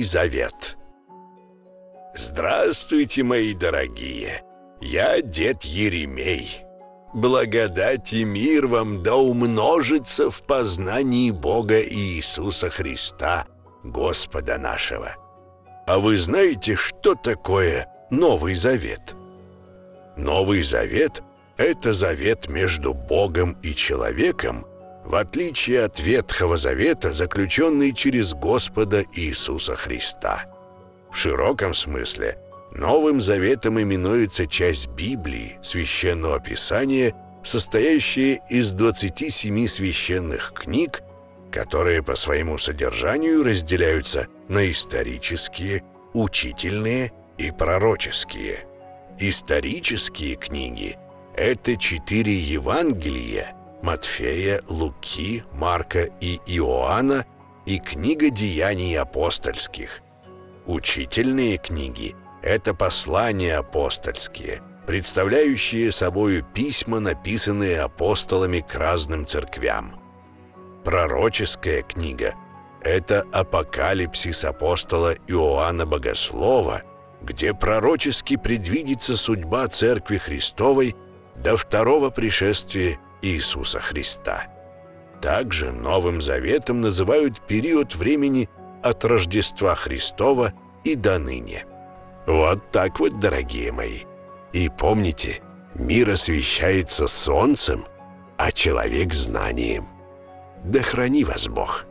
Новый Завет. Здравствуйте, мои дорогие! Я дед Еремей. Благодать и мир вам да умножится в познании Бога Иисуса Христа, Господа нашего. А вы знаете, что такое Новый Завет? Новый Завет – это завет между Богом и человеком, в отличие от Ветхого Завета, заключенный через Господа Иисуса Христа. В широком смысле Новым Заветом именуется часть Библии, Священного Писания, состоящая из 27 священных книг, которые по своему содержанию разделяются на исторические, учительные и пророческие. Исторические книги – это 4 Евангелия – Матфея, Луки, Марка и Иоанна и книга Деяний апостольских. Учительные книги – это послания апостольские, представляющие собою письма, написанные апостолами к разным церквям. Пророческая книга – это апокалипсис апостола Иоанна Богослова, где пророчески предвидится судьба Церкви Христовой до второго пришествия Иисуса Христа. Также Новым Заветом называют период времени от Рождества Христова и до ныне. Вот так вот, дорогие мои. И помните, мир освещается солнцем, а человек знанием. Да храни вас Бог!